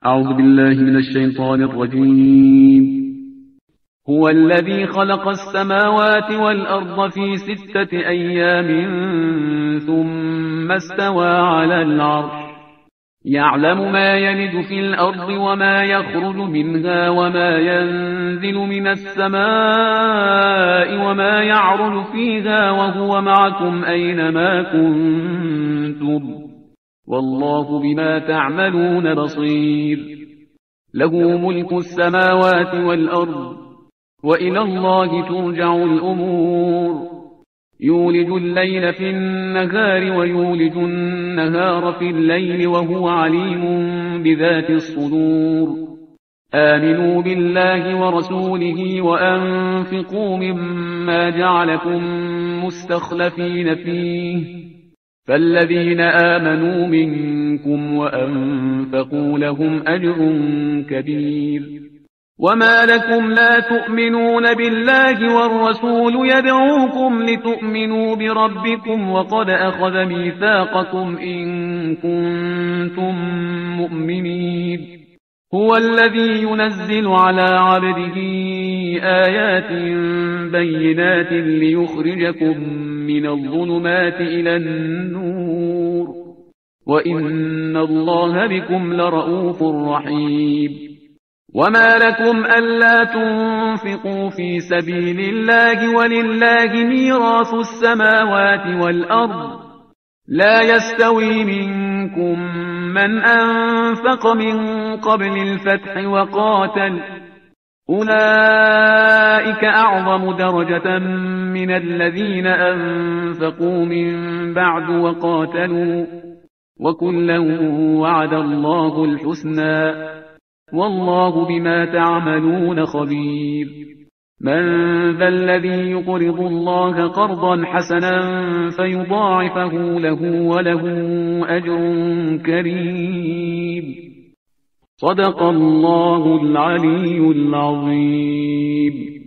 أعوذ بالله من الشيطان الرجيم. هو الذي خلق السماوات والأرض في 6 أيام ثم استوى على العرش يعلم ما يلج في الأرض وما يخرج منها وما ينزل من السماء وما يعرج فيها وهو معكم أينما كنتم والله بما تعملون بصير. له ملك السماوات والأرض وإلى الله ترجع الأمور. يولج الليل في النهار ويولج النهار في الليل وهو عليم بذات الصدور. آمنوا بالله ورسوله وأنفقوا مما جعلكم مستخلفين فيه فالذين آمنوا منكم وأنفقوا لهم أجر كبير. وما لكم لا تؤمنون بالله والرسول يدعوكم لتؤمنوا بربكم وقد أخذ ميثاقكم إن كنتم مؤمنين. هو الذي ينزل على عبده آيات بينات ليخرجكم من الظلمات إلى النور وإن الله بكم لرؤوف رحيم. وما لكم ألا تنفقوا في سبيل الله ولله ميراث السماوات والأرض لا يستوي منكم من أنفق من قبل الفتح وقاتل أولئك أعظم درجة من الذين أنفقوا من بعد وقاتلوا وكلا وعد الله الحسنى والله بما تعملون خبير. من ذا الذي يقرض الله قرضا حسنا فيضاعفه له وله أجر كريم. صدق الله العلي العظيم.